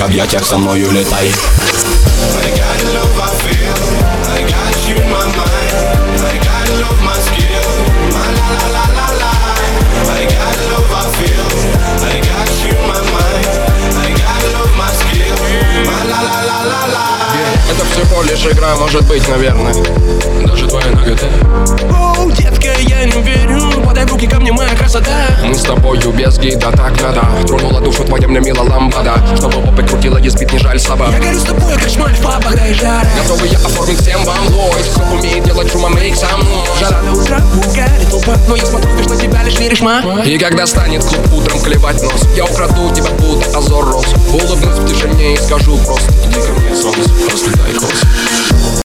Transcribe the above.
моих объятиях со мною летай. I got love I feel, I got you in my mind, I got love my skill, my la la la la la. I got love I feel, I got you in my mind, I got love my skill, my la la la la la. Это всего лишь игра, может быть, наверное. Даже твоя нагота. Оу, детка, я не верю. Подай в руки ко мне, моя красота. Мы с тобою без гида, так надо. Тронула душу твоя мне мила ламбада. Чтобы попы крутила, и спит, не жаль собак. Я горю с тобой, как шмаль в папах, да и жара. Готовы я оформить всем вам лой. Кто умеет делать шума, мейк со мной. Жара до утра, пугает толпа. Но я смотрю, лишь на тебя, лишь веришь, ма. И когда станет клуб утром клевать нос, я украду тебя, будто Азор Рос. Улыбнусь в тишине и скажу просто: иди ко мне, солнце, расцветай хвост.